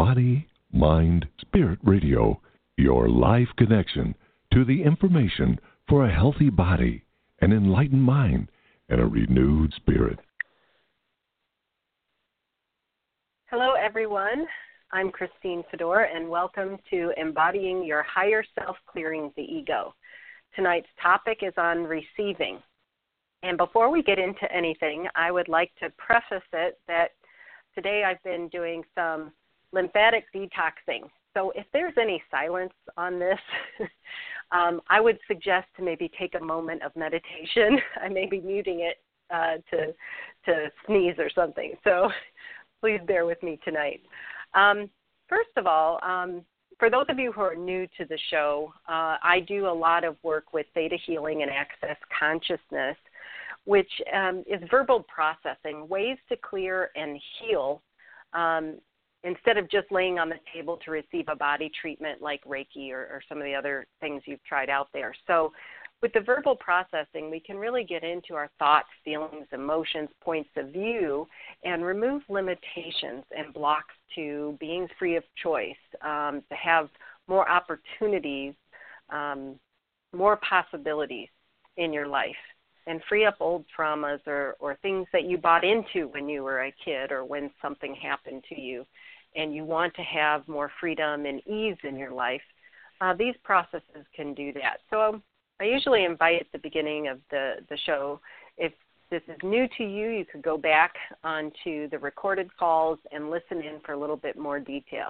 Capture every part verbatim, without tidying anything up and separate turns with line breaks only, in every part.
Body, Mind, Spirit Radio, your life connection to the information for a healthy body, an enlightened mind, and a renewed spirit.
Hello, everyone. I'm Christine Fedor, and welcome to Embodying Your Higher Self, Clearing the Ego. Tonight's topic is on receiving. And before we get into anything, I would like to preface it that today I've been doing some lymphatic detoxing. So if there's any silence on this, um, I would suggest to maybe take a moment of meditation. I may be muting it uh, to, to sneeze or something. So please bear with me tonight. Um, first of all, um, for those of you who are new to the show, uh, I do a lot of work with theta healing and access consciousness, which um, is verbal processing, ways to clear and heal um, instead of just laying on the table to receive a body treatment like Reiki or, or some of the other things you've tried out there. So with the verbal processing, we can really get into our thoughts, feelings, emotions, points of view, and remove limitations and blocks to being free of choice, um, to have more opportunities, um, more possibilities in your life, and free up old traumas or, or things that you bought into when you were a kid or when something happened to you, and you want to have more freedom and ease in your life. Uh, these processes can do that. So I usually invite at the beginning of the, the show, if this is new to you, you could go back onto the recorded calls and listen in for a little bit more detail.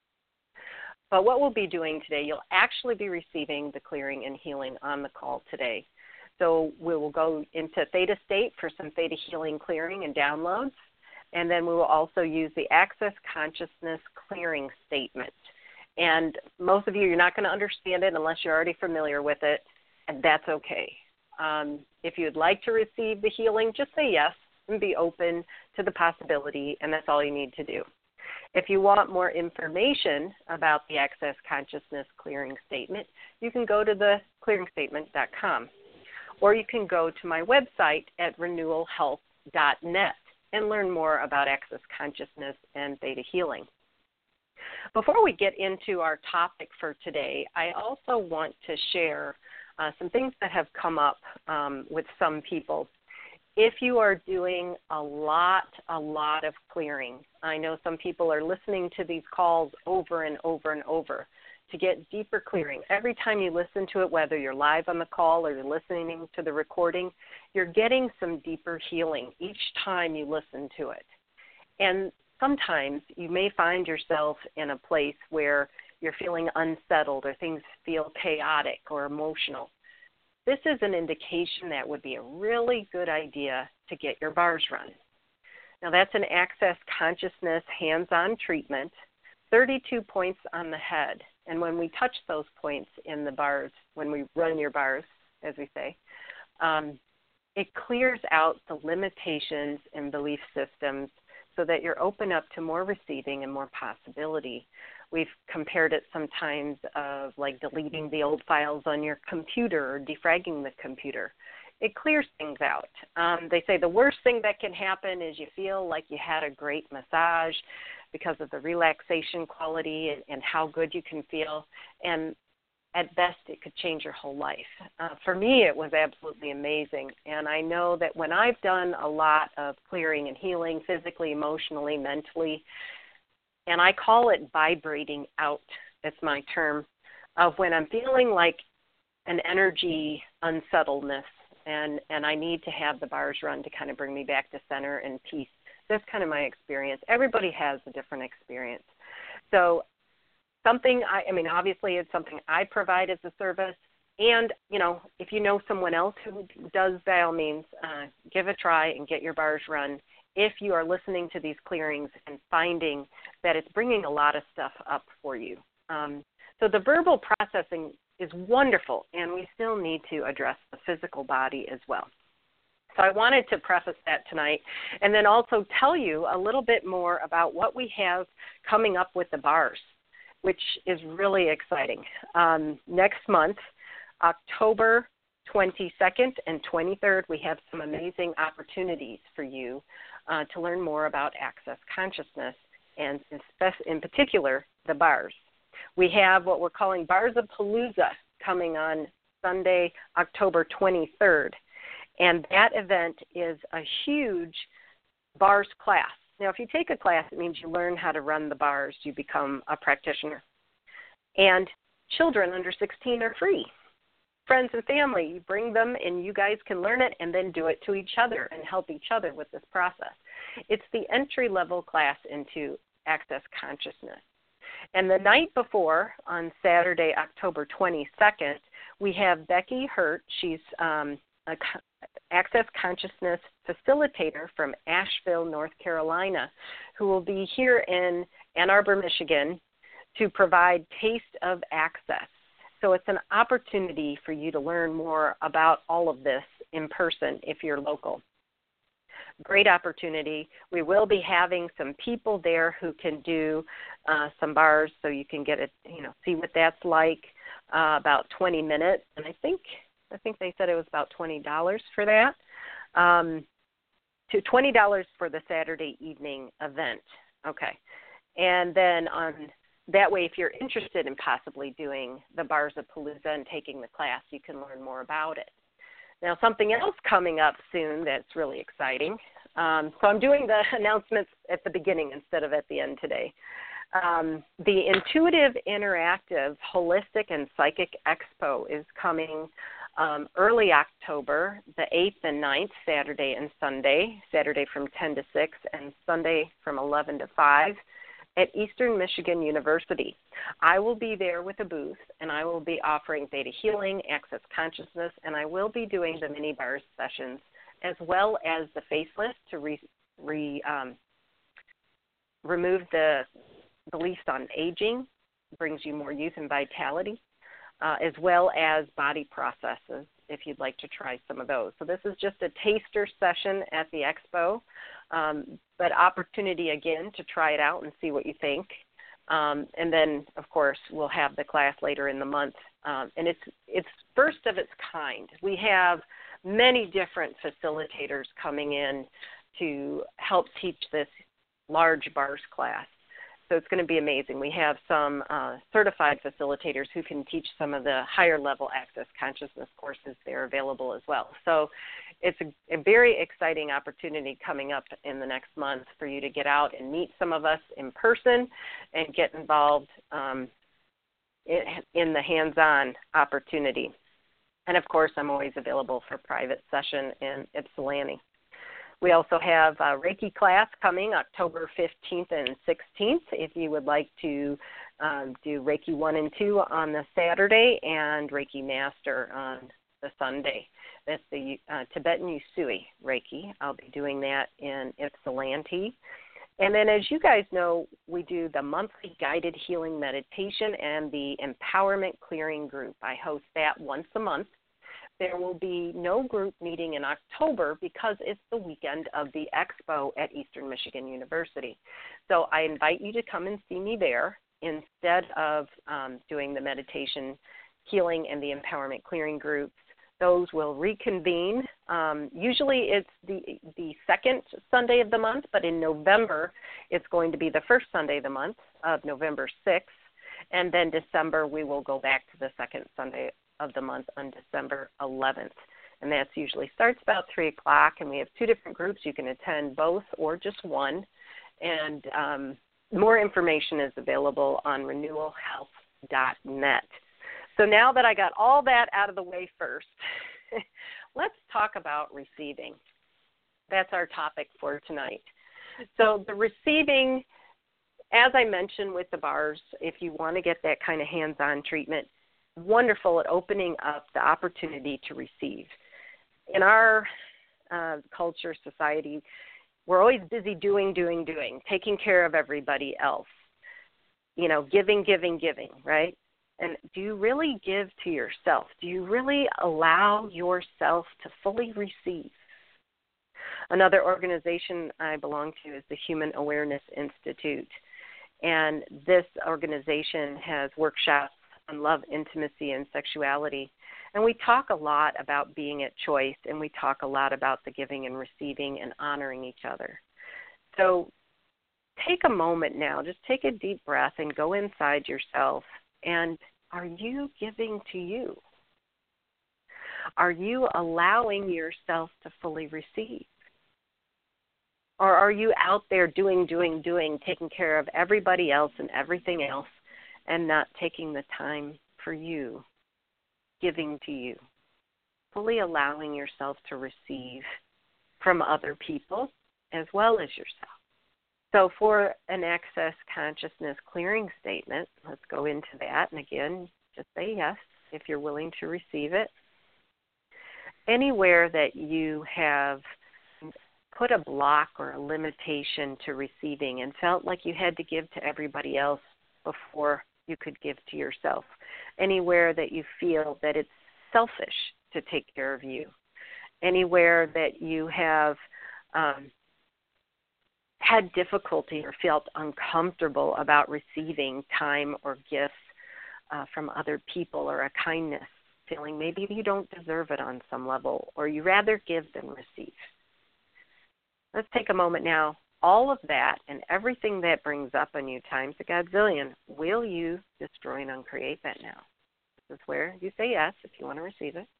But what we'll be doing today, you'll actually be receiving the clearing and healing on the call today. So we will go into theta state for some theta healing clearing and downloads, and then we will also use the access consciousness clearing statement. And most of you, you're not going to understand it unless you're already familiar with it. And that's okay. Um, if you'd like to receive the healing, just say yes and be open to the possibility, and that's all you need to do. If you want more information about the Access Consciousness Clearing Statement, you can go to the clearing statement dot com, or you can go to my website at renewal health dot net and learn more about Access Consciousness and Theta Healing. Before we get into our topic for today, I also want to share Uh, some things that have come up um, with some people. If you are doing a lot, a lot of clearing, I know some people are listening to these calls over and over and over to get deeper clearing. Every time you listen to it, whether you're live on the call or you're listening to the recording, you're getting some deeper healing each time you listen to it. And sometimes you may find yourself in a place where you're feeling unsettled or things feel chaotic or emotional. This is an indication that would be a really good idea to get your bars run. Now, that's an Access Consciousness hands-on treatment, thirty-two points on the head. And when we touch those points in the bars, when we run your bars, as we say, um, it clears out the limitations and belief systems so that you're open up to more receiving and more possibility. We've compared it sometimes of like deleting the old files on your computer or defragging the computer. It clears things out. Um, they say the worst thing that can happen is you feel like you had a great massage because of the relaxation quality and, and how good you can feel. And at best, it could change your whole life. Uh, for me, it was absolutely amazing. And I know that when I've done a lot of clearing and healing physically, emotionally, mentally, and I call it vibrating out, it's my term, of when I'm feeling like an energy unsettledness and, and I need to have the bars run to kind of bring me back to center and peace. That's kind of my experience. Everybody has a different experience. So something, I, I mean, obviously it's something I provide as a service. And, you know, if you know someone else who does, by all means, uh, give a try and get your bars run. If you are listening to these clearings and finding that it's bringing a lot of stuff up for you. Um, so the verbal processing is wonderful, and we still need to address the physical body as well. So I wanted to preface that tonight and then also tell you a little bit more about what we have coming up with the bars, which is really exciting. Um, next month, October twenty-second and twenty-third, we have some amazing opportunities for you uh, to learn more about Access Consciousness and in, spec- in particular, the bars. We have what we're calling Bars-a-Palooza coming on Sunday, October twenty-third, and that event is a huge bars class. Now, if you take a class, it means you learn how to run the bars. You become a practitioner. And children under sixteen are free. Friends and family, you bring them and you guys can learn it and then do it to each other and help each other with this process. It's the entry-level class into Access Consciousness. And the night before, on Saturday, October twenty-second, we have Becky Hurt. She's um, a Access Consciousness facilitator from Asheville, North Carolina, who will be here in Ann Arbor, Michigan, to provide Taste of Access. So it's an opportunity for you to learn more about all of this in person if you're local. Great opportunity. We will be having some people there who can do uh, some bars, so you can get it, you know, see what that's like. Uh, about twenty minutes, and I think I think they said it was about twenty dollars for that. Um, to twenty dollars for the Saturday evening event. Okay, and then on that way, if you're interested in possibly doing the Bars-a-Palooza and taking the class, you can learn more about it. Now, something else coming up soon that's really exciting. Um, so I'm doing the announcements at the beginning instead of at the end today. Um, the Intuitive Interactive Holistic and Psychic Expo is coming um, early October, the eighth and ninth, Saturday and Sunday, Saturday from ten to six and Sunday from eleven to five. At Eastern Michigan University. I will be there with a booth, and I will be offering Theta Healing, Access Consciousness, and I will be doing the mini bars sessions, as well as the facelift to re, re, um, remove the beliefs on aging, brings you more youth and vitality, uh, as well as body processes, if you'd like to try some of those. So this is just a taster session at the expo, um, but opportunity, again, to try it out and see what you think. Um, and then, of course, we'll have the class later in the month. Um, and it's it's first of its kind. We have many different facilitators coming in to help teach this large bars class. So it's going to be amazing. We have some uh, certified facilitators who can teach some of the higher level Access Consciousness courses. They're available as well. So it's a, a very exciting opportunity coming up in the next month for you to get out and meet some of us in person and get involved um, in, in the hands-on opportunity. And, of course, I'm always available for private session in Ypsilanti. We also have a Reiki class coming October fifteenth and sixteenth if you would like to um, do Reiki one and two on the Saturday and Reiki Master on the Sunday. That's the uh, Tibetan Usui Reiki. I'll be doing that in Ypsilanti. And then, as you guys know, we do the monthly guided healing meditation and the empowerment clearing group. I host that once a month. There will be no group meeting in October because it's the weekend of the expo at Eastern Michigan University. So I invite you to come and see me there instead of um, doing the meditation, healing, and the empowerment clearing groups. Those will reconvene. Um, usually it's the, the second Sunday of the month, but in November it's going to be the first Sunday of the month of November sixth. And then December we will go back to the second Sunday of the month on December eleventh. And that usually starts about three o'clock, and we have two different groups. You can attend both or just one. And um, more information is available on renewal health dot net. So now that I got all that out of the way first, let's talk about receiving. That's our topic for tonight. So the receiving, as I mentioned with the bars, if you want to get that kind of hands-on treatment, wonderful at opening up the opportunity to receive. In our uh, culture, society, we're always busy doing, doing, doing, taking care of everybody else. You know, giving, giving, giving, right? And do you really give to yourself? Do you really allow yourself to fully receive? Another organization I belong to is the Human Awareness Institute. And this organization has workshops on love, intimacy, and sexuality. And we talk a lot about being at choice, and we talk a lot about the giving and receiving and honoring each other. So take a moment now, just take a deep breath and go inside yourself. And are you giving to you? Are you allowing yourself to fully receive? Or are you out there doing, doing, doing, taking care of everybody else and everything else and not taking the time for you, giving to you, fully allowing yourself to receive from other people as well as yourself? So for an access consciousness clearing statement, let's go into that. And again, just say yes if you're willing to receive it. Anywhere that you have put a block or a limitation to receiving and felt like you had to give to everybody else before you could give to yourself. Anywhere that you feel that it's selfish to take care of you. Anywhere that you have um, had difficulty or felt uncomfortable about receiving time or gifts uh, from other people or a kindness, feeling maybe you don't deserve it on some level or you rather give than receive. Let's take a moment now. All of that and everything that brings up on you times a godzillion, will you destroy and uncreate that now? This is where you say yes if you want to receive it.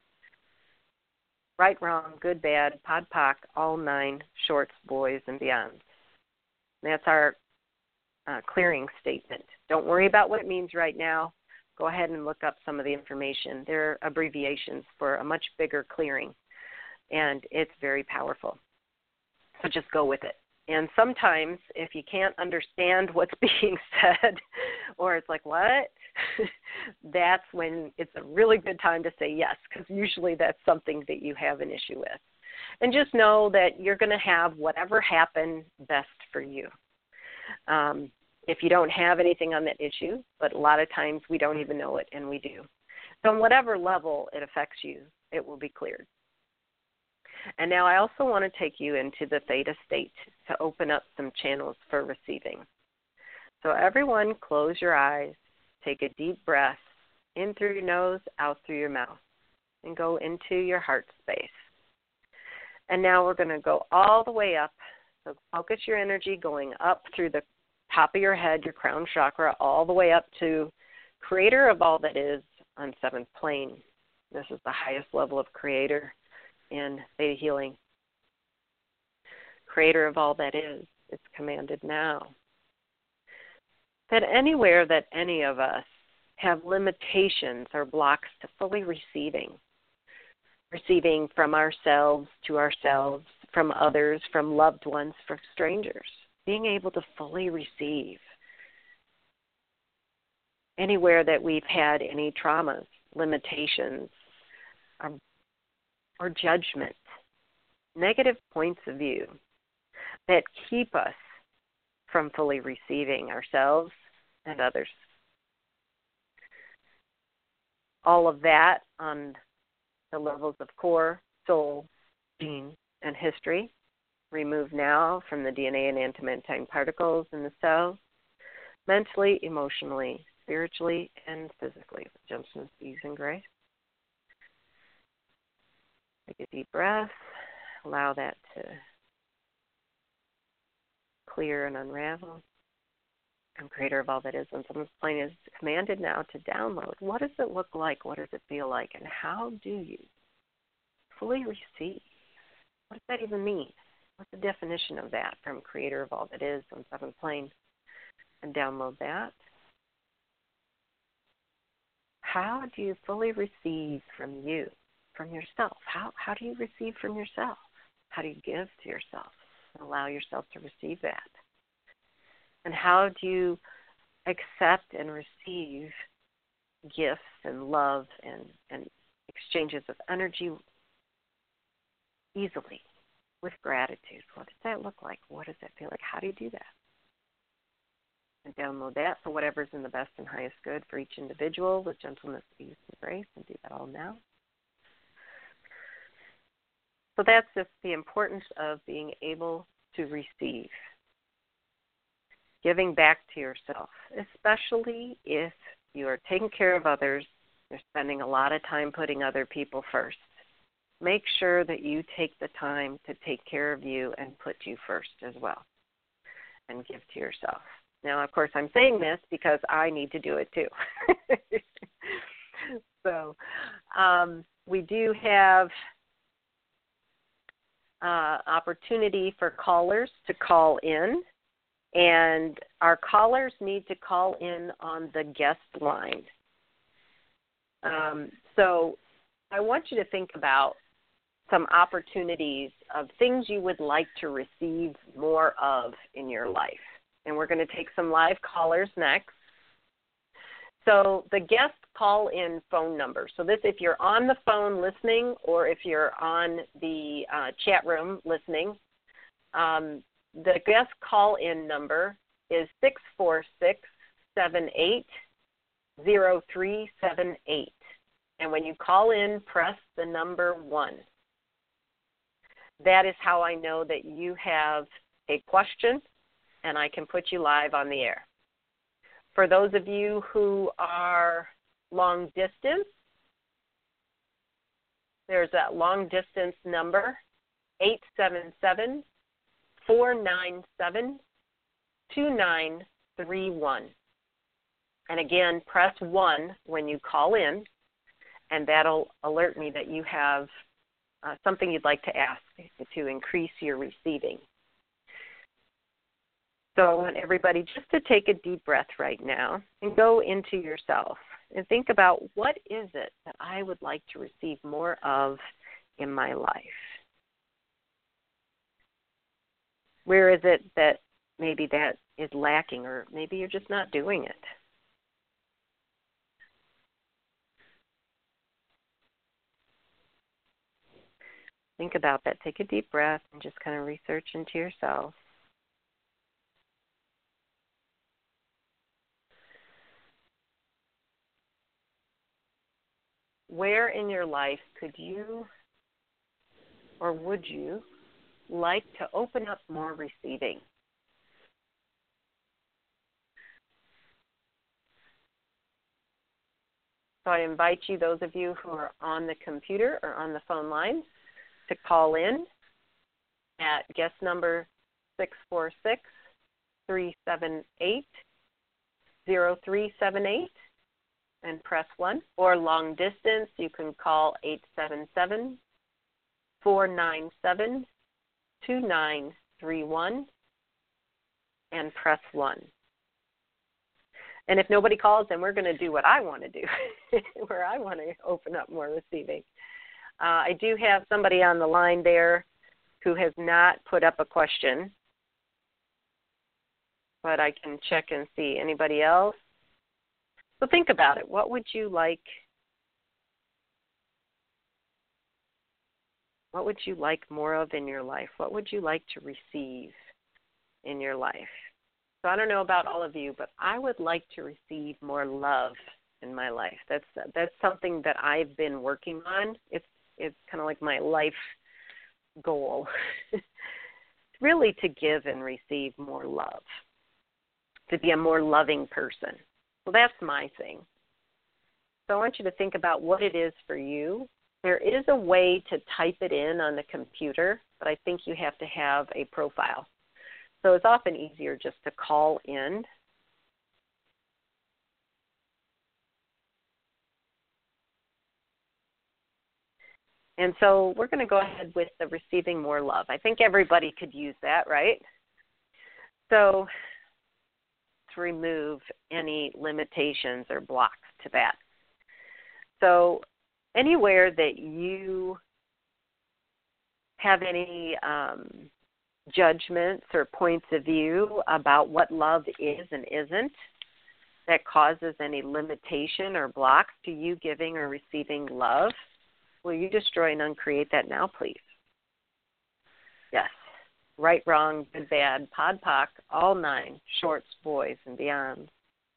Right, wrong, good, bad, pod, poc, all nine, shorts, boys, and beyonds. That's our uh, clearing statement. Don't worry about what it means right now. Go ahead and look up some of the information. They're abbreviations for a much bigger clearing, and it's very powerful. So just go with it. And sometimes if you can't understand what's being said or it's like, what? That's when it's a really good time to say yes, because usually that's something that you have an issue with. And just know that you're going to have whatever happen best for you. Um, if you don't have anything on that issue, but a lot of times we don't even know it, and we do. So on whatever level it affects you, it will be cleared. And now I also want to take you into the theta state to open up some channels for receiving. So everyone, close your eyes, take a deep breath in through your nose, out through your mouth, and go into your heart space. And now we're going to go all the way up. So focus your energy going up through the top of your head, your crown chakra, all the way up to Creator of all that is on seventh plane. This is the highest level of Creator in theta healing. Creator of all that is, it's commanded now that anywhere that any of us have limitations or blocks to fully receiving, receiving from ourselves to ourselves, from others, from loved ones, from strangers, being able to fully receive. Anywhere that we've had any traumas, limitations, or, or judgment, negative points of view that keep us from fully receiving ourselves and others. All of that on the levels of core, soul, gene, and history, removed now from the D N A and antimatter particles in the cells, mentally, emotionally, spiritually, and physically, with gentleness, ease, and grace. Take a deep breath. Allow that to clear and unravel. And Creator of all that is on someone's plane is commanded now to download. What does it look like? What does it feel like? And how do you fully receive? What does that even mean? What's the definition of that from Creator of all that is on seventh plane? And download that. How do you fully receive from you, from yourself? How how do you receive from yourself? How do you give to yourself? And allow yourself to receive that. And how do you accept and receive gifts and love and, and exchanges of energy easily, with gratitude? What does that look like? What does that feel like? How do you do that? And download that for whatever's in the best and highest good for each individual with gentleness, ease, and grace, and do that all now. So that's just the importance of being able to receive. Giving back to yourself, especially if you are taking care of others, you're spending a lot of time putting other people first. Make sure that you take the time to take care of you and put you first as well. and give to yourself. Now, of course, I'm saying this because I need to do it too. so um, we do have uh, opportunity for callers to call in, and our callers need to call in on the guest line. Um, so I want you to think about some opportunities of things you would like to receive more of in your life. And we're going to take some live callers next. So the guest call-in phone number. So this, if you're on the phone listening or if you're on the uh, chat room listening, um, the guest call-in number is six four six, seven eight zero three seven eight. And when you call in, press the number one. That is how I know that you have a question and I can put you live on the air. For those of you who are long distance, there's that long distance number, eight seven seven, four nine seven, two nine three one. And again, press one when you call in, and that'll alert me that you have uh, something you'd like to ask to increase your receiving. So I want everybody just to take a deep breath right now and go into yourself and think about, what is it that I would like to receive more of in my life? Where is it that maybe that is lacking, or maybe you're just not doing it? Think about that. Take a deep breath and just kind of research into yourself. Where in your life could you or would you like to open up more receiving? So I invite you, those of you who are on the computer or on the phone line, to call in at guest number six four six, three seven eight, zero three seven eight and press one. Or long distance, you can call eight seven seven, four nine seven, two nine three one and press one. And if nobody calls, then we're going to do what I want to do, where I want to open up more receiving. Uh, I do have somebody on the line there who has not put up a question, but I can check and see. Anybody else? So think about it. What would you like? What would you like more of in your life? What would you like to receive in your life? So I don't know about all of you, but I would like to receive more love in my life. That's that's something that I've been working on. It's it's kind of like my life goal, really, to give and receive more love, to be a more loving person. So that's my thing. So I want you to think about what it is for you. There is a way to type it in on the computer, but I think you have to have a profile. So it's often easier just to call in. And so we're going to go ahead with the receiving more love. I think everybody could use that, right? So to remove any limitations or blocks to that. So anywhere that you have any um, judgments or points of view about what love is and isn't, that causes any limitation or blocks to you giving or receiving love, will you destroy and uncreate that now, please? Yes. Right, wrong, good, bad, pod, poc, all nine, shorts, boys, and beyond.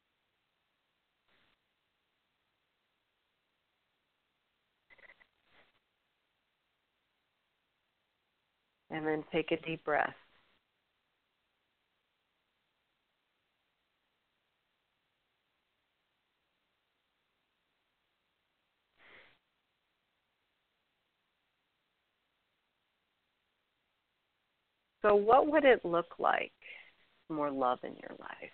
And then take a deep breath. So what would it look like more love in your life.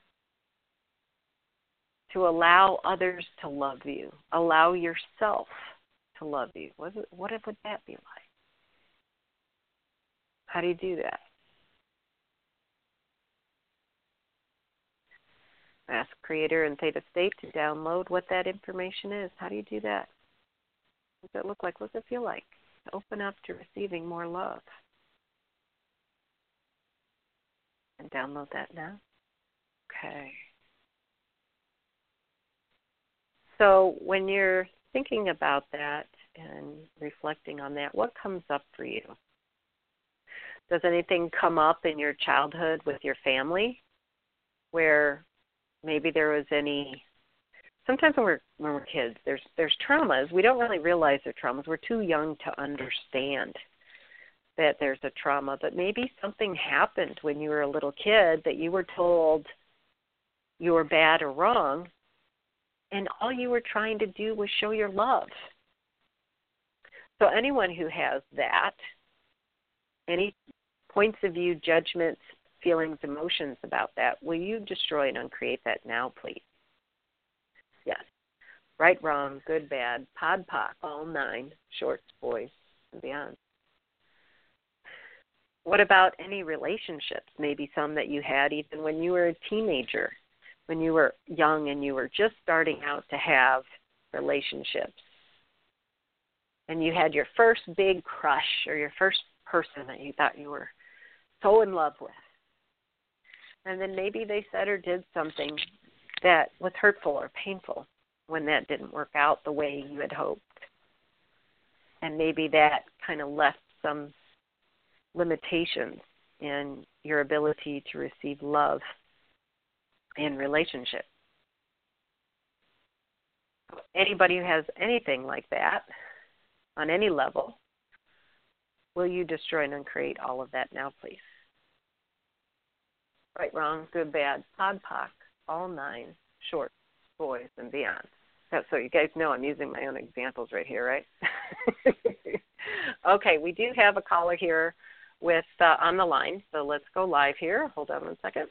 To allow others to love you. Allow yourself to love you. What, what would that be like? How do you do that? Ask Creator and Theta State to download what that information is. How do you do that? What does it look like? What does it feel like to open up to receiving more love? And download that now. Okay. So when you're thinking about that and reflecting on that, what comes up for you? Does anything come up in your childhood with your family where maybe there was any, sometimes when we're, when we're kids, there's there's traumas. We don't really realize they're traumas. We're too young to understand that there's a trauma. But maybe something happened when you were a little kid that you were told you were bad or wrong, and all you were trying to do was show your love. So anyone who has that, any points of view, judgments, feelings, emotions about that, will you destroy and uncreate that now, please? Yes. Right, wrong, good, bad, pod, poc, all nine, shorts, boys, and beyond. What about any relationships, maybe some that you had even when you were a teenager, when you were young and you were just starting out to have relationships, and you had your first big crush or your first person that you thought you were so in love with. And then maybe they said or did something that was hurtful or painful when that didn't work out the way you had hoped. And maybe that kind of left some limitations in your ability to receive love in relationship. Anybody who has anything like that on any level, will you destroy and uncreate all of that now, please? Right, wrong, good, bad, pod, poc, all nine, short, boys, and beyond. So you guys know I'm using my own examples right here, right? Okay, we do have a caller here with uh, on the line, so let's go live here. Hold on one second.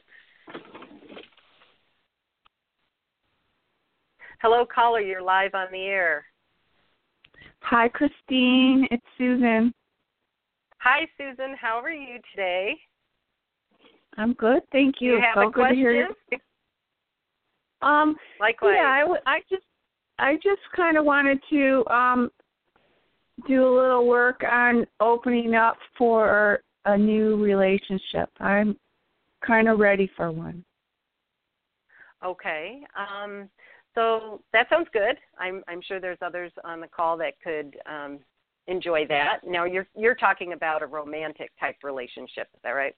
Hello, caller, you're live on the air.
Hi, Christine. It's Susan.
Hi, Susan. How are you today?
I'm good, thank you.
You have
so
a
good
question?
To hear you. Um,
Likewise.
Yeah, I, w- I just, I just kind of wanted to um, do a little work on opening up for a new relationship. I'm kind of ready for one.
Okay. Um, so that sounds good. I'm, I'm sure there's others on the call that could um, enjoy that. Now, you're you're talking about a romantic type relationship. Is that right?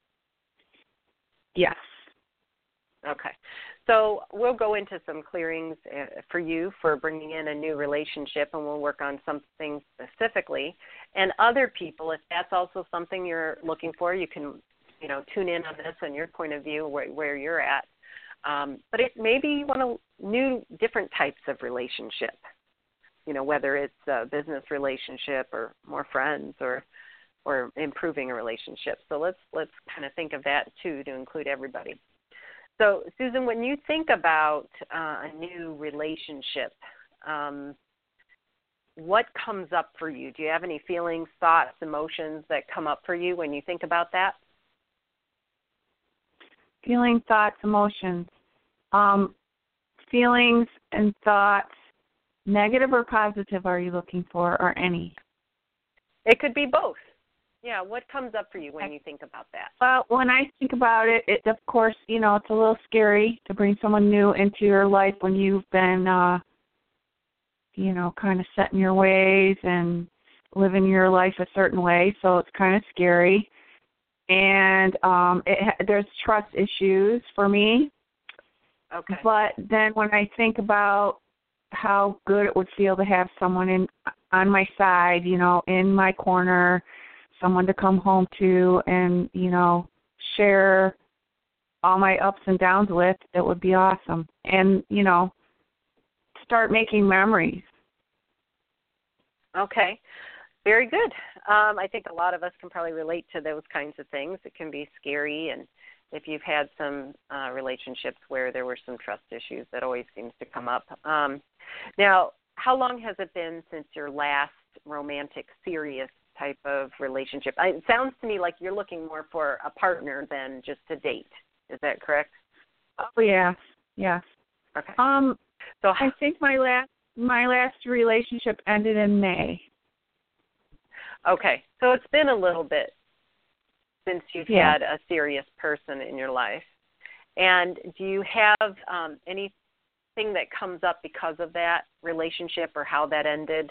Yes.
Okay. So we'll go into some clearings uh, for you for bringing in a new relationship, and we'll work on something specifically. And other people, if that's also something you're looking for, you can, you know, tune in on this and your point of view where, where you're at. Um, but it, maybe you want a new, different types of relationship, you know, whether it's a business relationship or more friends or or improving a relationship. So let's let's kind of think of that, too, to include everybody. So, Susan, when you think about uh, a new relationship, um, what comes up for you? Do you have any feelings, thoughts, emotions that come up for you when you think about that?
Feeling, thoughts, emotions. Um, feelings and thoughts, negative or positive, are you looking for, or any?
It could be both. Yeah, what comes up for you when you think about that?
Well, when I think about it, it, of course, you know, it's a little scary to bring someone new into your life when you've been, uh, you know, kind of set in your ways and living your life a certain way, so it's kind of scary. And um, it, there's trust issues for me.
Okay.
But then when I think about how good it would feel to have someone in on my side, you know, in my corner, someone to come home to and, you know, share all my ups and downs with, it would be awesome. And, you know, start making memories.
Okay. Very good. Um, I think a lot of us can probably relate to those kinds of things. It can be scary and, if you've had some uh, relationships where there were some trust issues. That always seems to come up. Um, now, how long has it been since your last romantic, serious type of relationship? I, it sounds to me like you're looking more for a partner than just a date. Is that correct?
Oh, yeah, yes.
Okay.
Um,
so
I think my last my last relationship ended in May.
Okay, so it's been a little bit since you've
yeah.
had a serious person in your life. And do you have um, anything that comes up because of that relationship or how that ended?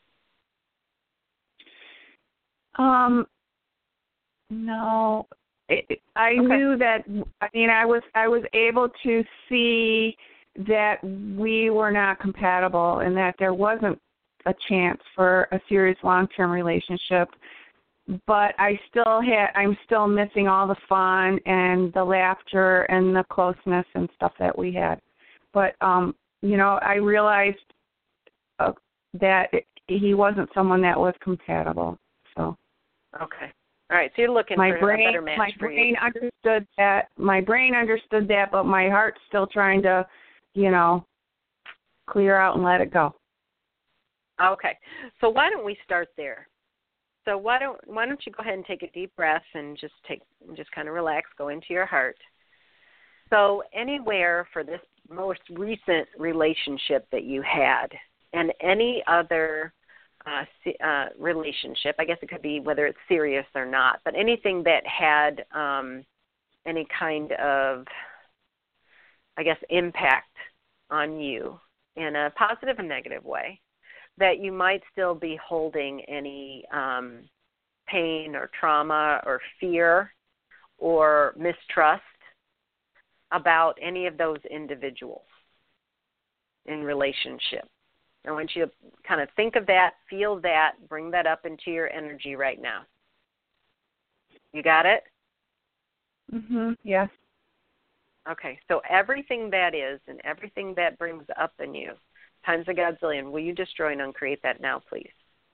Um, no. It, I
okay.
knew that. I mean, I was I was able to see that we were not compatible and that there wasn't a chance for a serious long-term relationship. But I still had, I'm still missing all the fun and the laughter and the closeness and stuff that we had. But, um, you know, I realized uh, that it, he wasn't someone that was compatible. So.
Okay. All right. So you're looking
my
for
brain,
a better match
my
for
brain
you.
understood that. My brain understood that, but my heart's still trying to, you know, clear out and let it go.
Okay. So why don't we start there? So why don't why don't you go ahead and take a deep breath and just take just kind of relax, go into your heart. So anywhere for this most recent relationship that you had, and any other uh, uh, relationship, I guess it could be whether it's serious or not, but anything that had um, any kind of, I guess, impact on you in a positive and negative way, that you might still be holding any um, pain or trauma or fear or mistrust about any of those individuals in relationship. I want you to kind of think of that, feel that, bring that up into your energy right now. You got it?
Mm-hmm. Yes.
Okay, so everything that is and everything that brings up in you, times a godzillion, will you destroy and uncreate that now, please?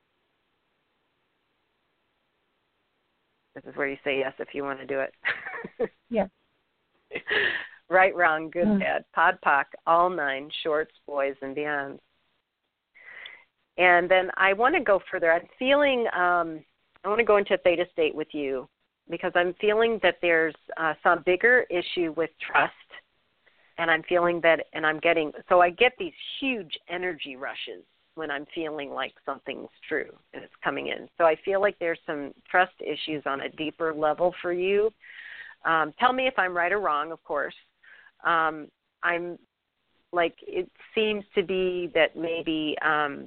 This is where you say yes if you want to do it.
Yes.
Right, wrong, good,
mm.
bad, pod, poc, all nine, shorts, boys, and beyond. And then I want to go further. I'm feeling, um, I want to go into theta state with you because I'm feeling that there's uh, some bigger issue with trust. And I'm feeling that, and I'm getting, so I get these huge energy rushes when I'm feeling like something's true and it's coming in. So I feel like there's some trust issues on a deeper level for you. Um, tell me if I'm right or wrong, of course. Um, I'm like, it seems to be that maybe um,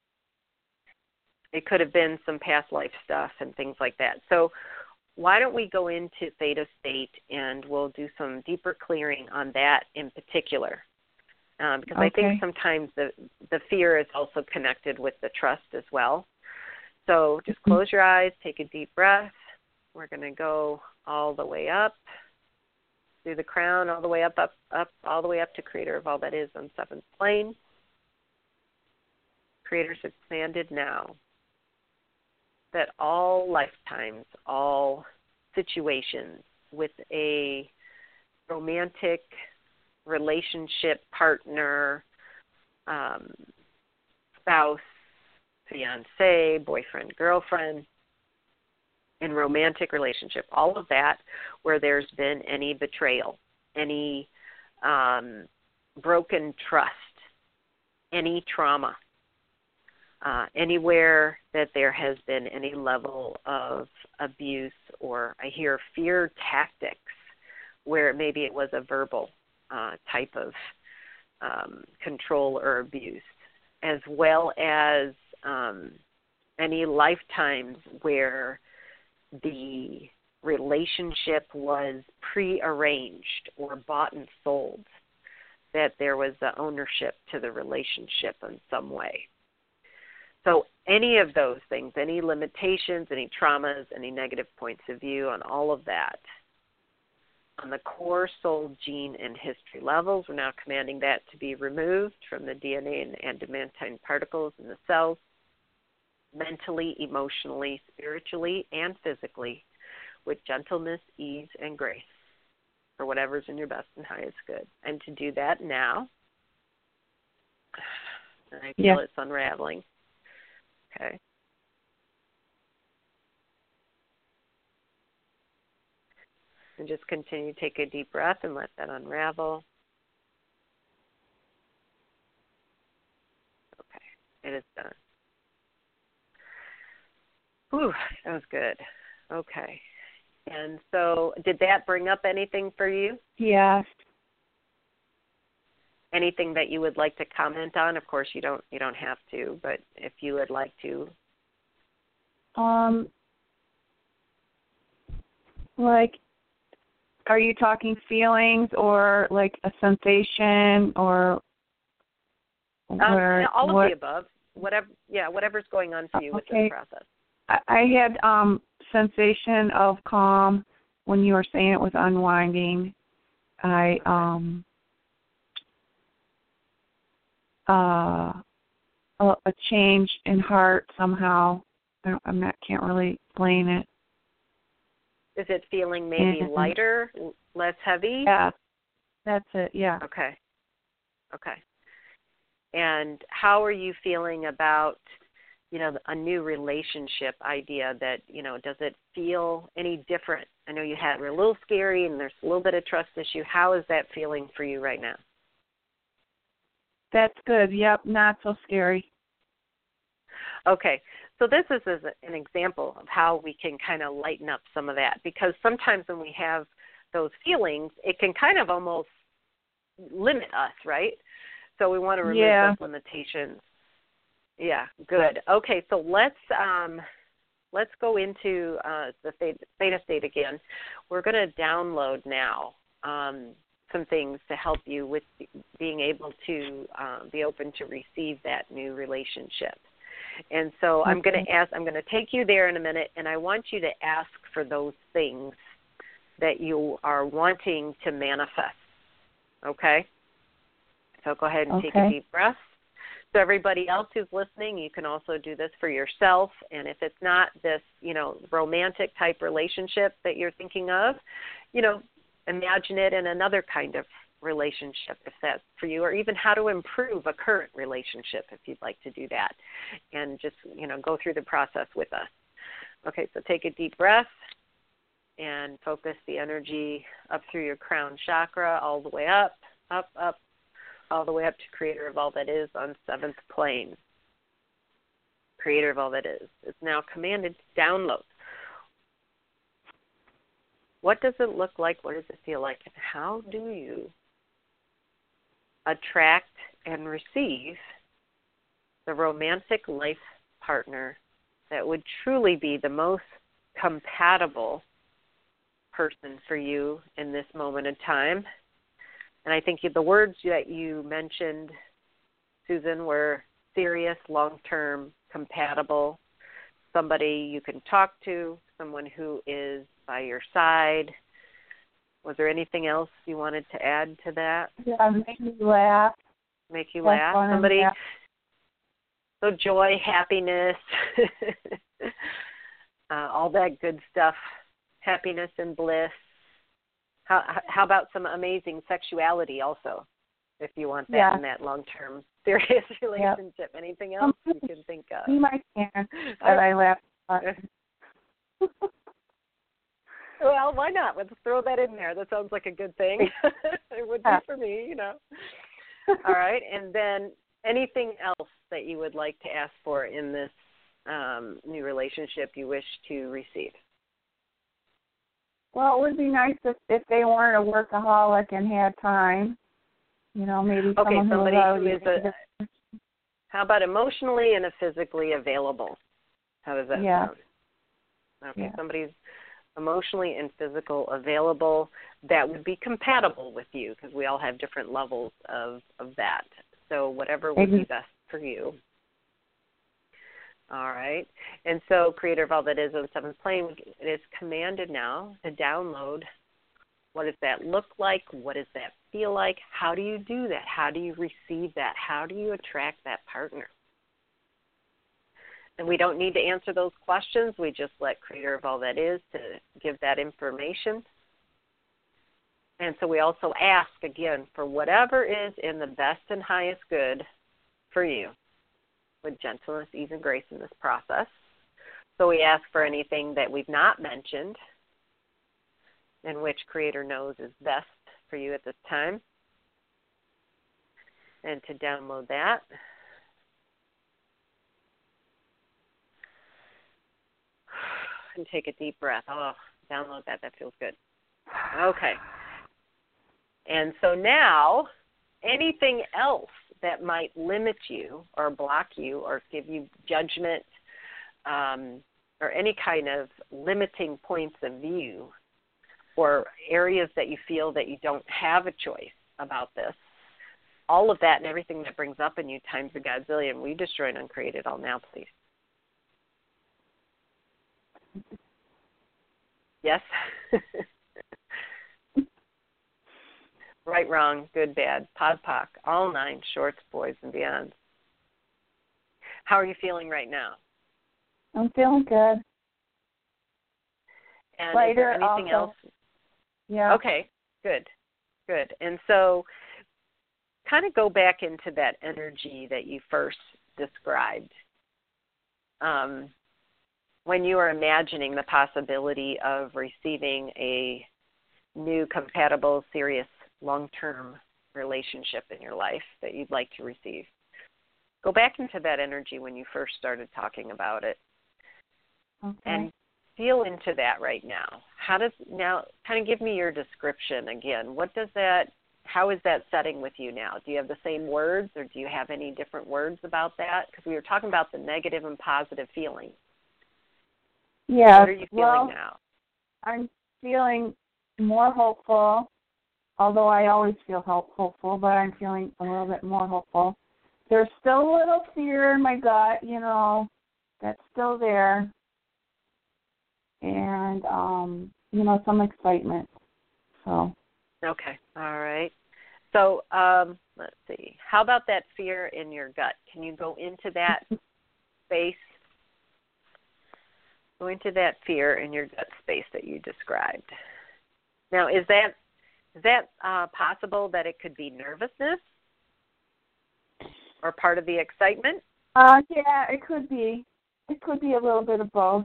it could have been some past life stuff and things like that. So why don't we go into theta state and we'll do some deeper clearing on that in particular. Um, because okay. I think sometimes the, the fear is also connected with the trust as well. So just mm-hmm. close your eyes, take a deep breath. We're going to go all the way up through the crown, all the way up, up, up, all the way up to Creator of all that is on seventh plane. Creator's expanded now. That all lifetimes, all situations with a romantic relationship partner, um, spouse, fiance, boyfriend, girlfriend, in romantic relationship, all of that where there's been any betrayal, any um, broken trust, any trauma, uh, anywhere that there has been any level of abuse, or I hear fear tactics where maybe it was a verbal uh, type of um, control or abuse, as well as um, any lifetimes where the relationship was prearranged or bought and sold, that there was the ownership to the relationship in some way. So any of those things, any limitations, any traumas, any negative points of view on all of that, on the core soul, gene, and history levels, we're now commanding that to be removed from the D N A and adamantine particles in the cells, mentally, emotionally, spiritually, and physically, with gentleness, ease, and grace. for whatever's in your best and highest good. And to do that now, and I feel
yeah.
it's unraveling. Okay. And just continue to take a deep breath and let that unravel. Okay, it is done. Whew, that was good. Okay. And so did that bring up anything for you?
Yes.
Anything that you would like to comment on? Of course, you don't you don't have to, but if you would like to.
Um, like, are you talking feelings or like a sensation or where,
um, all of
what?
the above? Whatever, yeah, whatever's going on for you with
Okay.
this process.
I, I had um sensation of calm when you were saying it was unwinding. I um uh a, a change in heart somehow. I don't, I'm not can't really explain it.
Is it feeling maybe
And,
lighter, less heavy?
Yeah, that's it. Yeah.
Okay. Okay. And how are you feeling about, you know, a new relationship idea that, you know, does it feel any different? I know you had were a little scary and there's a little bit of trust issue. How is that feeling for you right now?
That's good. Yep, not so scary.
Okay. So this is as an example of how we can kind of lighten up some of that, because sometimes when we have those feelings, it can kind of almost limit us, right? So we want to remove
Yeah.
those limitations. Yeah, good. Okay, so let's um, let's go into uh, the theta state again. We're going to download now um, some things to help you with being able to uh, be open to receive that new relationship. And so I'm going to ask, I'm going to take you there in a minute, and I want you to ask for those things that you are wanting to manifest. Okay? So go ahead and
Okay.
take a deep breath. So everybody else who's listening, you can also do this for yourself. And if it's not this, you know, romantic type relationship that you're thinking of, you know, imagine it in another kind of relationship if that's for you, or even how to improve a current relationship if you'd like to do that, and just, you know, go through the process with us. Okay, so take a deep breath and focus the energy up through your crown chakra, all the way up, up, up, all the way up to Creator of all that is on seventh plane. Creator of all that is is now commanded to download. What does it look like? What does it feel like? And how do you attract and receive the romantic life partner that would truly be the most compatible person for you in this moment in time? And I think the words that you mentioned, Susan, were serious, long-term, compatible, somebody you can talk to, someone who is by your side. Was there anything else you wanted to add to that?
Yeah, make me laugh.
Make you
Have
laugh?
fun and
Somebody,
laugh.
so joy, happiness, uh, all that good stuff, happiness and bliss. How, how about some amazing sexuality also, if you want that
Yeah.
in that long-term serious relationship? Yep. Anything else you can think of?
You might can, but I laugh.
Well, why not? Let's throw that in there. That sounds like a good thing. It would be for me, you know. All right, and then anything else that you would like to ask for in this um, new relationship you wish to receive?
Well, it would be nice if, if they weren't a workaholic and had time. You know, maybe
okay,
someone
somebody
who,
who is a, how about emotionally and physically available? How does that
yeah.
sound? Okay,
yeah.
somebody's emotionally and physical available that would be compatible with you, because we all have different levels of, of that. So whatever would be best for you. All right. And so Creator of all that is on the seventh plane, it is commanded now to download. What does that look like? What does that feel like? How do you do that? How do you receive that? How do you attract that partner? And we don't need to answer those questions. We just let Creator of all that is to give that information. And so we also ask, again, for whatever is in the best and highest good for you, with gentleness, ease, and grace in this process. So we ask for anything that we've not mentioned, and which Creator knows is best for you at this time. And to download that, and take a deep breath. Oh, download that. That feels good. Okay. And so now, anything else that might limit you or block you or give you judgment um, or any kind of limiting points of view or areas that you feel that you don't have a choice about this, all of that and everything that brings up in you times a godzillion, we destroy and uncreate it all now, please. Yes? Right, wrong, good, bad, pod, poc, all nine, shorts, boys, and beyond. How are you feeling right now?
I'm feeling good.
And
Lighter
is there anything
also.
else?
Yeah.
Okay, good, good. And so kind of go back into that energy that you first described. Um, when you were imagining the possibility of receiving a new, compatible, serious, long-term relationship in your life that you'd like to receive. Go back into that energy when you first started talking about it.
Okay.
And feel into that right now. How does, now, kind of give me your description again. What does that, how is that setting with you now? Do you have the same words, or do you have any different words about that? Because we were talking about the negative and positive feelings.
Yeah.
What are you feeling
well,
now?
I'm feeling more hopeful, although I always feel hope, hopeful, but I'm feeling a little bit more hopeful. There's still a little fear in my gut, you know, that's still there. And, um, you know, some excitement. So.
Okay, all right. So um, let's see. How about that fear in your gut? Can you go into that space? Go into that fear in your gut space that you described. Now, is that is that uh, possible that it could be nervousness or part of the excitement?
Uh, yeah, it could be. It could be a little bit of both.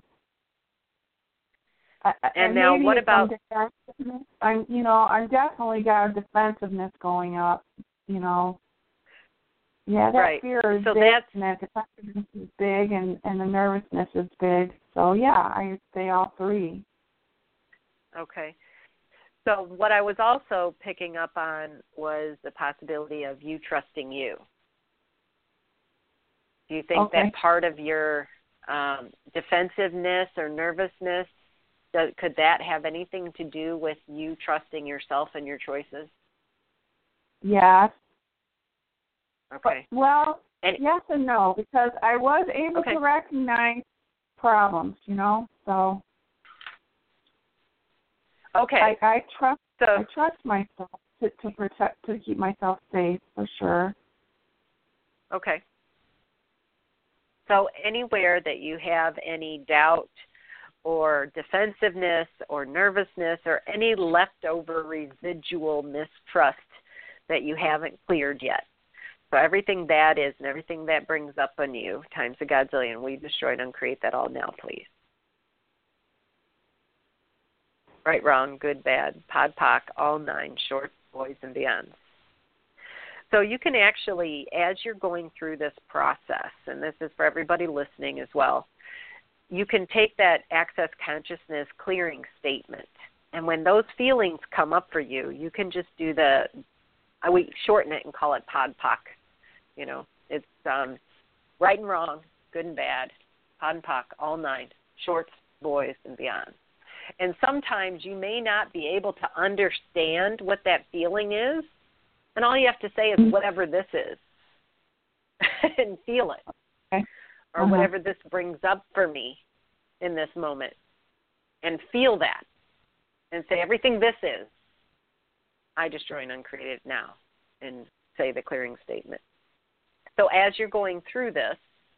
I,
and,
and
now,
maybe
what about?
I'm, you know, I'm definitely got a defensiveness going up. You know. Yeah, that
right.
fear is
so
big,
that's,
and that defensiveness is big, and, and the nervousness is big. So, yeah, I say all three.
Okay. So what I was also picking up on was the possibility of you trusting you. Do you think
okay.
that part of your um, defensiveness or nervousness, does, could that have anything to do with you trusting yourself and your choices?
Yes.
Okay.
But, well,
and,
yes and no, because I was able
okay.
to recognize problems, you know, so
okay.
I, I trust
so,
I trust myself to, to protect to keep myself safe for sure.
Okay. So anywhere that you have any doubt or defensiveness or nervousness or any leftover residual mistrust that you haven't cleared yet. So everything that is and everything that brings up on you, times a godzillion, we destroy and uncreate that all now, please. Right, wrong, good, bad, pod, poc, all nine, shorts, boys, and beyond. So you can actually, as you're going through this process, and this is for everybody listening as well, you can take that access consciousness clearing statement. And when those feelings come up for you, you can just do the, we shorten it and call it pod, poc. You know, it's um, right and wrong, good and bad, pod and poc, all nine, shorts, boys, and beyond. And sometimes you may not be able to understand what that feeling is, and all you have to say is whatever this is and feel it.
Okay.
Or
uh-huh.
whatever this brings up for me in this moment, and feel that and say everything this is, I destroy and uncreate it now, and say the clearing statement. So as you're going through this,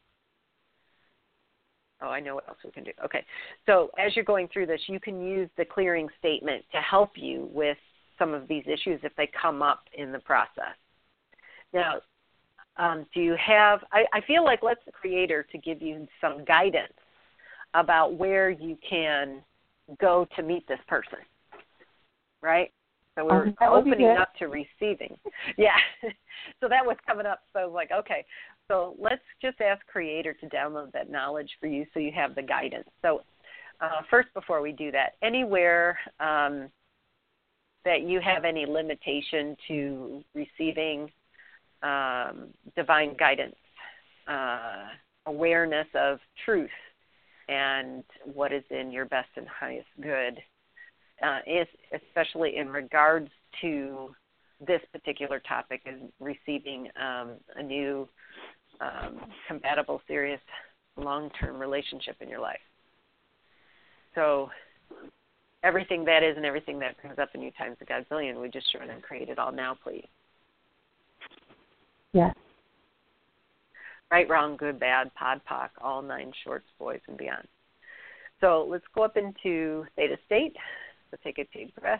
oh, I know what else we can do. Okay. So as you're going through this, you can use the clearing statement to help you with some of these issues if they come up in the process. Now, um, do you have, I, I feel like let's the Creator to give you some guidance about where you can go to meet this person, right? So we're
um,
opening up to receiving. Yeah. So that was coming up. So I was like, okay, so let's just ask Creator to download that knowledge for you so you have the guidance. So uh, first, before we do that, anywhere um, that you have any limitation to receiving um, divine guidance, uh, awareness of truth, and what is in your best and highest good, uh, is especially in regards to this particular topic, is receiving um, a new um, compatible, serious, long-term relationship in your life. So everything that is and everything that comes up in you times a godzillion, we just run and create it all now, please.
Yes.
Right, wrong, good, bad, pod, poc, all nine shorts, boys, and beyond. So let's go up into theta state. So take a deep breath.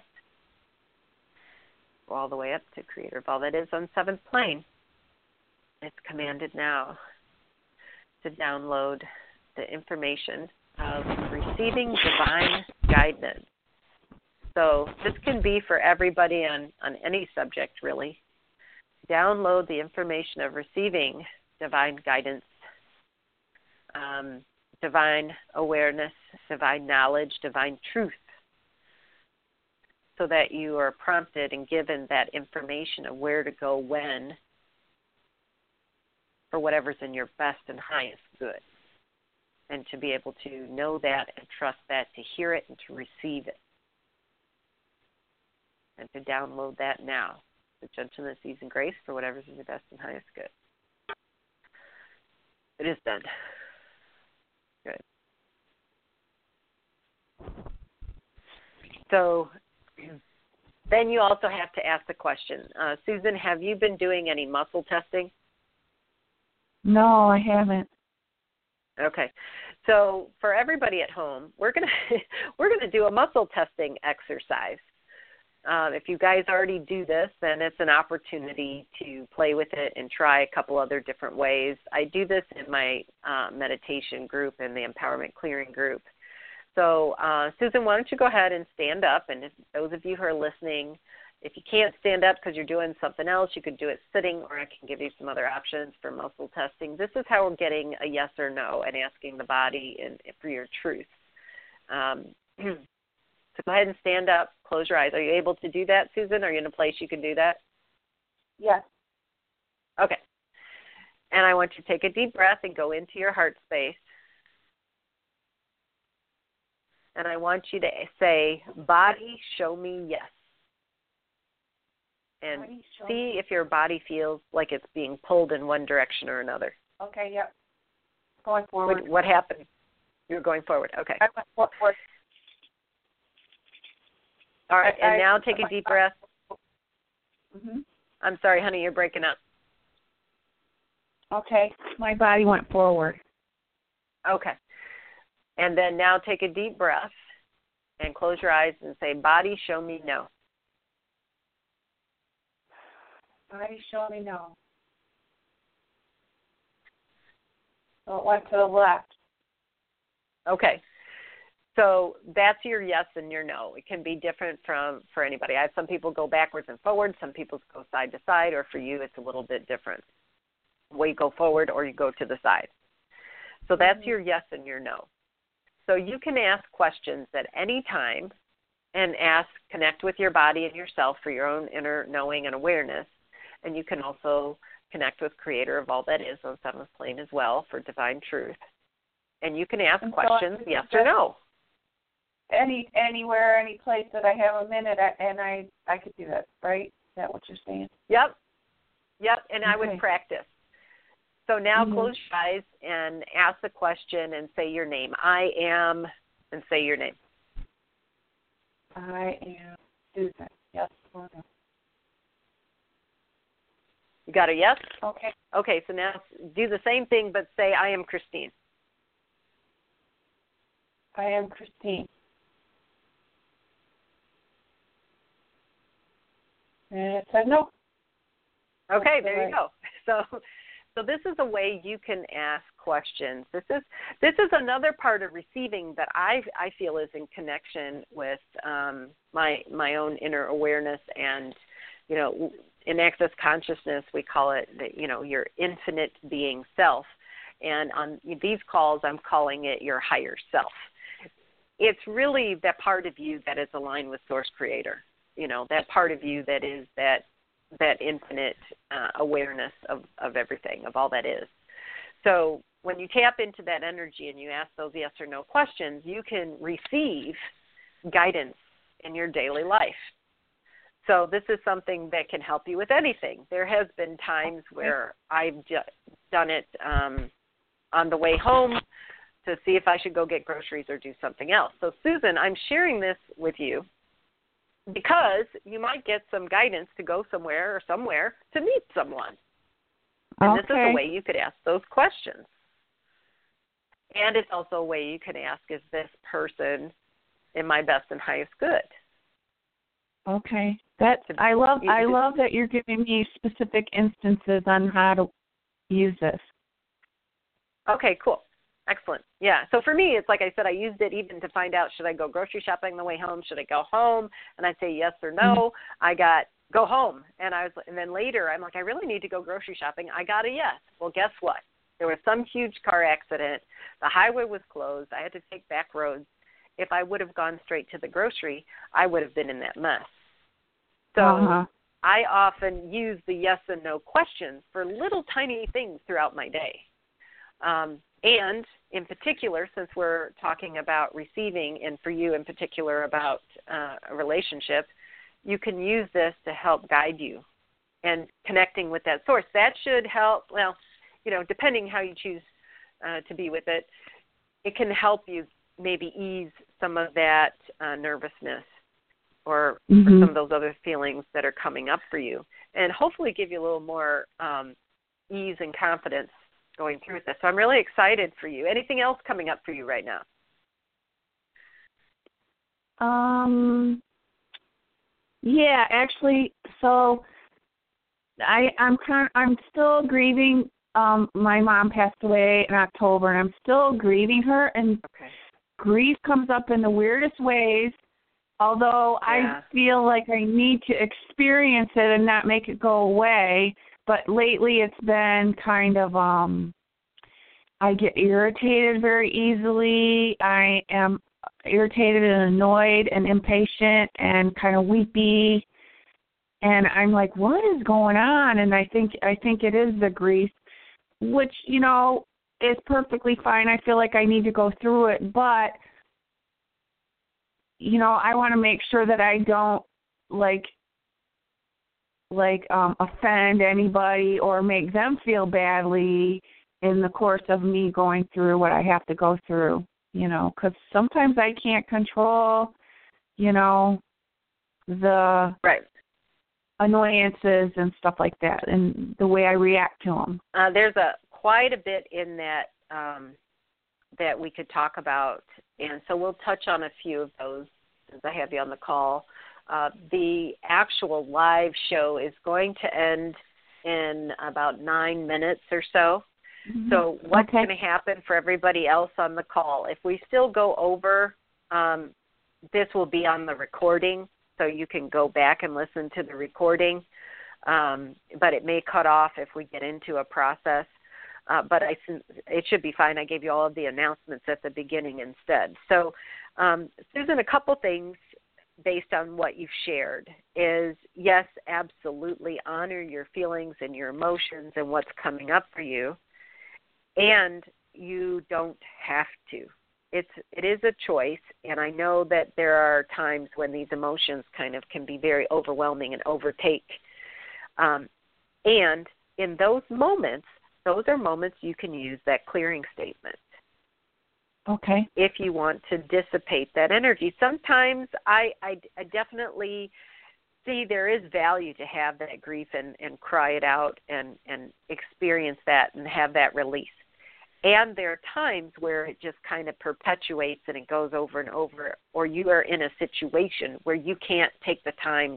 Go all the way up to Creator of all that is on seventh plane. It's commanded now to download the information of receiving divine guidance. So this can be for everybody on, on any subject, really. Download the information of receiving divine guidance, um, divine awareness, divine knowledge, divine truth, so that you are prompted and given that information of where to go when for whatever's in your best and highest good, and to be able to know that and trust that, to hear it and to receive it, and to download that now. The gentleness, ease, and grace for whatever's in your best and highest good. It is done. Good. So then you also have to ask the question, uh, Susan, have you been doing any muscle testing?
No, I haven't.
Okay. So for everybody at home, we're gonna we're gonna do a muscle testing exercise. Um, if you guys already do this, then it's an opportunity to play with it and try a couple other different ways. I do this in my uh, meditation group and the Empowerment Clearing group. So, uh, Susan, why don't you go ahead and stand up? And if those of you who are listening, if you can't stand up because you're doing something else, you could do it sitting, or I can give you some other options for muscle testing. This is how we're getting a yes or no and asking the body in, for your truth. Um, So go ahead and stand up, close your eyes. Are you able to do that, Susan? Are you in a place you can do that?
Yes.
Okay. And I want you to take a deep breath and go into your heart space. And I want you to say, body, show me yes. And see if your body feels like it's being pulled in one direction or another.
Okay, yep. Going forward.
What, what happened? You're going forward. Okay.
I went forward.
All right,
I,
and now
I,
take a deep breath.
Mm-hmm.
I'm sorry, honey, you're breaking up.
Okay, my body went forward.
Okay. And then now take a deep breath and close your eyes and say, body, show me no.
Body, show me no. So it went to the left.
Okay. So that's your yes and your no. It can be different from for anybody. I have some people go backwards and forward. Some people go side to side, or for you it's a little bit different. Where you go forward or you go to the side. So that's mm-hmm. your yes and your no. So you can ask questions at any time and ask, connect with your body and yourself for your own inner knowing and awareness. And you can also connect with Creator of all that is on seventh plane as well for divine truth. And you can ask and questions, so yes or no.
Any anywhere, any place that I have a minute, and I I could do that, right? Is that what you're saying?
Yep, yep. And
okay.
I would practice. So now
mm-hmm.
close your eyes and ask the question and say your name. I am, and say your name.
I am Susan. Yes or no?
You got a yes?
Okay.
Okay. So now do the same thing, but say I am Christine.
I am Christine. And it said no.
Okay, there
right.
you go. So so this is a way you can ask questions. This is this is another part of receiving that I I feel is in connection with um, my my own inner awareness and, you know, in Access Consciousness we call it the, you know, your infinite being self, and on these calls I'm calling it your higher self. It's really that part of you that is aligned with Source Creator. You know, that part of you that is that that infinite uh, awareness of, of everything, of all that is. So when you tap into that energy and you ask those yes or no questions, you can receive guidance in your daily life. So this is something that can help you with anything. There has been times where I've ju- done it um, on the way home to see if I should go get groceries or do something else. So Susan, I'm sharing this with you because you might get some guidance to go somewhere or somewhere to meet someone. And
okay.
This is a way you could ask those questions. And it's also a way you can ask, is this person in my best and highest good?
Okay. That I love I love that you're giving me specific instances on how to use this.
Okay, cool. Excellent. Yeah. So for me, it's like I said, I used it even to find out, should I go grocery shopping on the way home? Should I go home? And I'd say yes or no. Mm-hmm. I got go home. And I was, and then later I'm like, I really need to go grocery shopping. I got a yes. Well, guess what? There was some huge car accident. The highway was closed. I had to take back roads. If I would have gone straight to the grocery, I would have been in that mess. So uh-huh. I often use the yes and no questions for little tiny things throughout my day. Um, and in particular, since we're talking about receiving, and for you in particular about uh, a relationship, you can use this to help guide you and connecting with that source. That should help, well, you know, depending how you choose uh, to be with it, it can help you maybe ease some of that uh, nervousness or, mm-hmm. or some of those other feelings that are coming up for you, and hopefully give you a little more um, ease and confidence going through this. So I'm really excited for you. Anything else coming up for you right now?
Um. Yeah, actually, so I I'm kind I'm still grieving. Um, my mom passed away in October, and I'm still grieving her. And
okay.
grief comes up in the weirdest ways. Although
yeah.
I feel like I need to experience it and not make it go away. But lately it's been kind of, um, I get irritated very easily. I am irritated and annoyed and impatient and kind of weepy. And I'm like, what is going on? And I think I think it is the grief, which, you know, is perfectly fine. I feel like I need to go through it. But, you know, I want to make sure that I don't, like, like um, offend anybody or make them feel badly in the course of me going through what I have to go through, you know, because sometimes I can't control, you know, the
right.
annoyances and stuff like that and the way I react to them.
Uh, there's a quite a bit in that um, that we could talk about, and so we'll touch on a few of those since I have you on the call. Uh, the actual live show is going to end in about nine minutes or so. Mm-hmm. So what's okay. going to happen for everybody else on the call? If we still go over, um, this will be on the recording, so you can go back and listen to the recording, um, but it may cut off if we get into a process. Uh, but I, it should be fine. I gave you all of the announcements at the beginning instead. So, um, Susan, a couple things based on what you've shared is, yes, absolutely honor your feelings and your emotions and what's coming up for you, and you don't have to. It's it is a choice, and I know that there are times when these emotions kind of can be very overwhelming and overtake. Um, and in those moments, those are moments you can use that clearing statement.
Okay.
If you want to dissipate that energy. Sometimes I, I, I definitely see there is value to have that grief and, and cry it out and, and experience that and have that release. And there are times where it just kind of perpetuates and it goes over and over, or you are in a situation where you can't take the time to,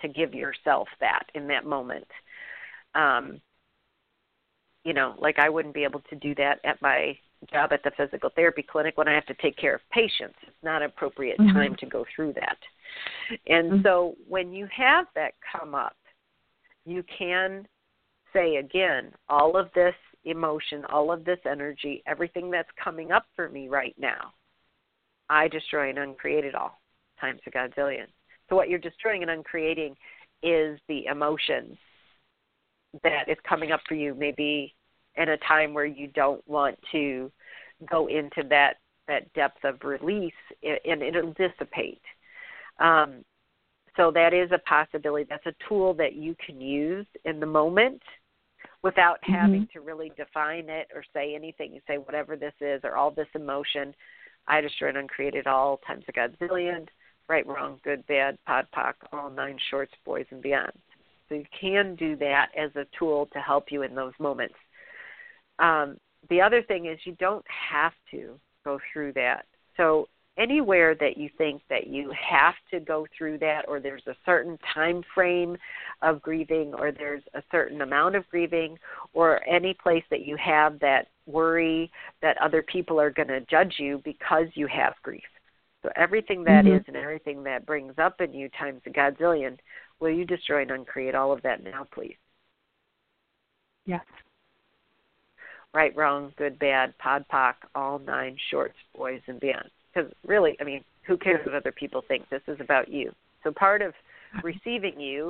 to give yourself that in that moment. Um, you know, like I wouldn't be able to do that at my job at the physical therapy clinic when I have to take care of patients. It's not an appropriate mm-hmm. time to go through that. And mm-hmm. so when you have that come up, you can say again, all of this emotion, all of this energy, everything that's coming up for me right now, I destroy and uncreate it all times a godzillion. So what you're destroying and uncreating is the emotions that is coming up for you, maybe in a time where you don't want to go into that, that depth of release, and it'll dissipate. Um, so that is a possibility. That's a tool that you can use in the moment without mm-hmm. having to really define it or say anything. You say whatever this is or all this emotion, I destroy and uncreate it all times a godzillion, right, wrong, good, bad, pod, poc, all nine shorts, boys, and beyond. So you can do that as a tool to help you in those moments. Um, the other thing is you don't have to go through that. So anywhere that you think that you have to go through that, or there's a certain time frame of grieving, or there's a certain amount of grieving, or any place that you have that worry that other people are going to judge you because you have grief. So everything that mm-hmm. is and everything that brings up in you times a godzillion, will you destroy and uncreate all of that now, please?
Yes.
Right, wrong, good, bad, pod, poc, all nine shorts, boys, and beyond. Because really, I mean, who cares what other people think? This is about you. So part of receiving you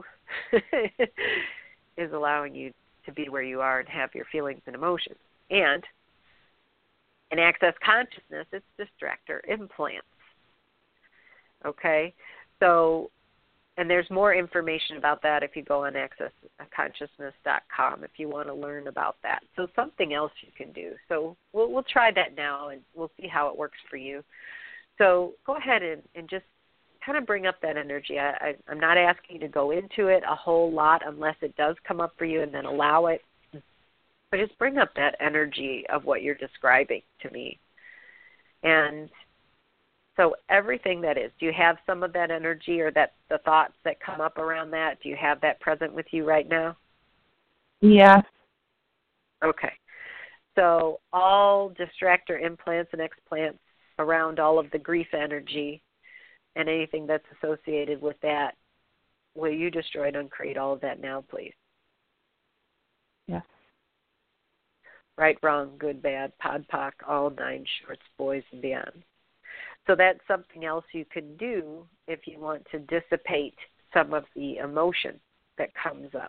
is allowing you to be where you are and have your feelings and emotions. And in Access Consciousness, it's distractor implants. Okay? So, and there's more information about that if you go on access consciousness dot com if you want to learn about that. So something else you can do. So we'll we'll try that now, and we'll see how it works for you. So go ahead and, and just kind of bring up that energy. I, I, I'm not asking you to go into it a whole lot unless it does come up for you, and then allow it. But just bring up that energy of what you're describing to me. And so everything that is, do you have some of that energy or that the thoughts that come up around that? Do you have that present with you right now?
Yeah.
Okay. So all distractor implants and explants around all of the grief energy and anything that's associated with that, will you destroy and uncreate all of that now, please?
Yeah.
Right, wrong, good, bad, pod, poc, all nine shorts, boys, and beyond. So that's something else you can do if you want to dissipate some of the emotion that comes up.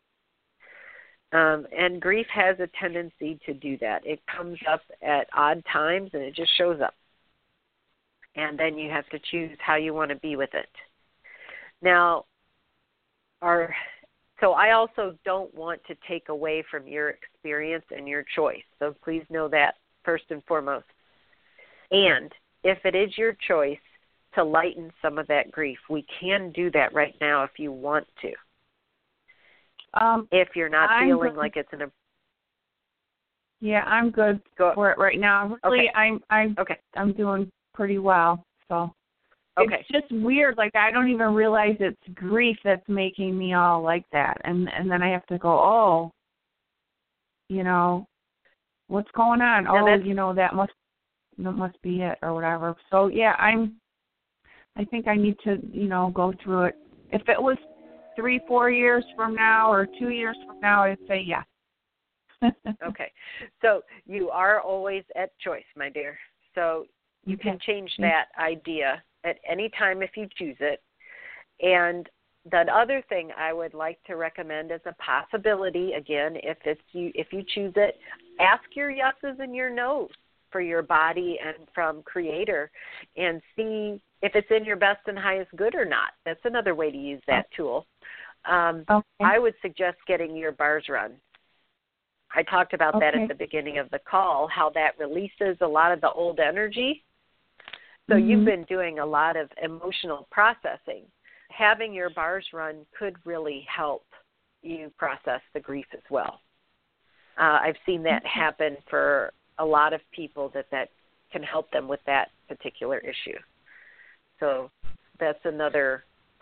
Um, and grief has a tendency to do that. It comes up at odd times, and it just shows up. And then you have to choose how you want to be with it. Now, our, so I also don't want to take away from your experience and your choice. So please know that first and foremost. And if it is your choice to lighten some of that grief, we can do that right now if you want to.
Um,
if you're not
I'm
feeling
good.
like it's an...
Yeah, I'm good
Go.
for it right now. Really,
okay.
I'm I'm
okay.
I'm doing pretty well. So
okay.
It's just weird. Like I don't even realize it's grief that's making me all like that, and and then I have to go, oh, you know, what's going on?
Now
oh, you know, that must. That must be it or whatever. So, yeah, I'm, I think I need to, you know, go through it. If it was three, four years from now or two years from now, I'd say yes.
Okay. So you are always at choice, my dear. So you
okay.
can change that idea at any time if you choose it. And the other thing I would like to recommend as a possibility, again, if it's you, if you choose it, ask your yeses and your nos for your body and from Creator, and see if it's in your best and highest good or not. That's another way to use that tool. Um, okay. I would suggest getting your bars run. I talked about okay. that at the beginning of the call, how that releases a lot of the old energy. So mm-hmm. you've been doing a lot of emotional processing. Having your bars run could really help you process the grief as well. Uh, I've seen that happen for a lot of people, that that can help them with that particular issue. So that's another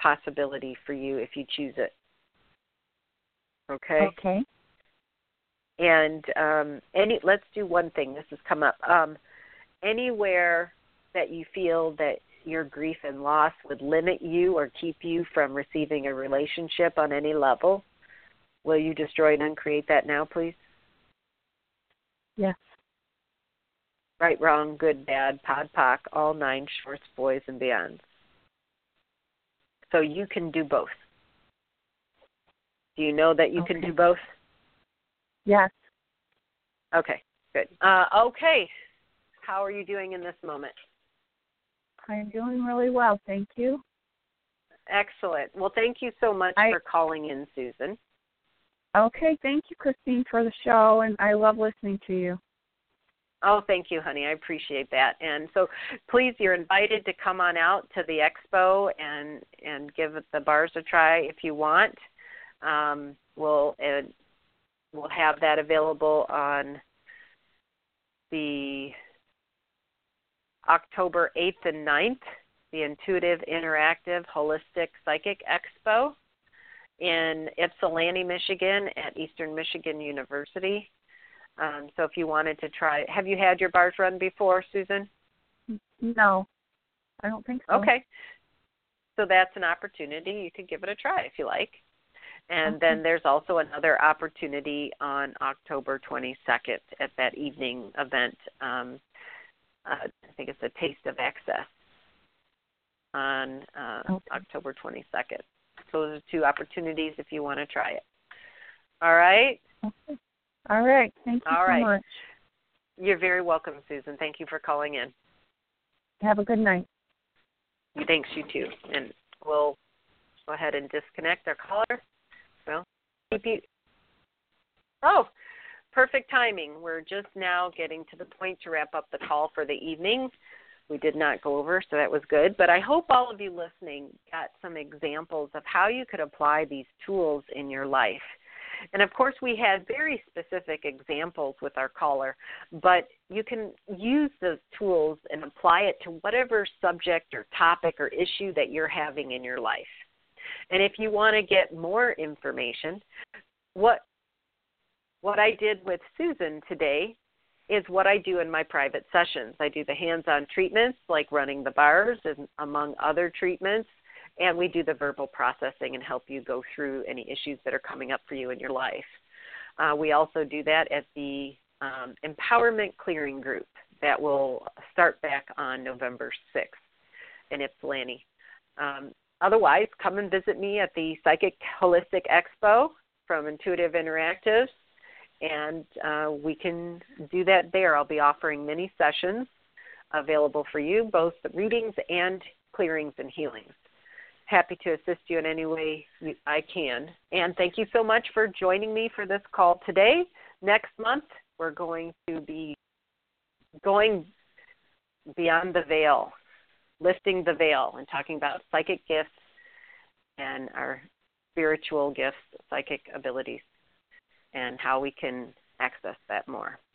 possibility for you if you choose it. Okay?
Okay.
And um, any, let's do one thing. This has come up. Um, anywhere that you feel that your grief and loss would limit you or keep you from receiving a relationship on any level, will you destroy and uncreate that now, please?
Yes.
Right, wrong, good, bad, pod, poc, all nine shorts, boys, and beyonds. So you can do both. Do you know that you
Okay.
can do both?
Yes.
Okay, good. Uh, okay, how are you doing in this moment?
I'm doing really well, thank you.
Excellent. Well, thank you so much
I,
for calling in, Susan.
Okay, thank you, Christine, for the show, and I love listening to you.
Oh, thank you, honey. I appreciate that. And so please, you're invited to come on out to the expo and, and give the bars a try if you want. Um, we'll, uh, we'll have that available on the October eighth and ninth, the Intuitive Interactive Holistic Psychic Expo in Ypsilanti, Michigan at Eastern Michigan University. Um, so if you wanted to try, have you had your bars run before, Susan?
No, I don't think so.
Okay. So that's an opportunity. You could give it a try if you like. And
Okay.
then there's also another opportunity on October twenty-second at that evening event. Um, uh, I think it's a Taste of Access on uh,
Okay.
October twenty-second. So those are two opportunities if you want to try it. All right?
Okay. All right. Thank you
All
so
right.
much.
You're very welcome, Susan. Thank you for calling in.
Have a good night.
Thanks, you too. And we'll go ahead and disconnect our caller. Well, keep you. Oh, perfect timing. We're just now getting to the point to wrap up the call for the evening. We did not go over, so that was good. But I hope all of you listening got some examples of how you could apply these tools in your life. And, of course, we had very specific examples with our caller, but you can use those tools and apply it to whatever subject or topic or issue that you're having in your life. And if you want to get more information, what what I did with Susan today is what I do in my private sessions. I do the hands-on treatments like running the bars and among other treatments. And we do the verbal processing and help you go through any issues that are coming up for you in your life. Uh, we also do that at the um, Empowerment Clearing Group that will start back on November sixth in Ypsilanti. Um, otherwise, come and visit me at the Psychic Holistic Expo from Intuitive Interactives, and uh, we can do that there. I'll be offering many sessions available for you, both the readings and clearings and healings. Happy to assist you in any way I can. And thank you so much for joining me for this call today. Next month, we're going to be going beyond the veil, lifting the veil, and talking about psychic gifts and our spiritual gifts, psychic abilities, and how we can access that more.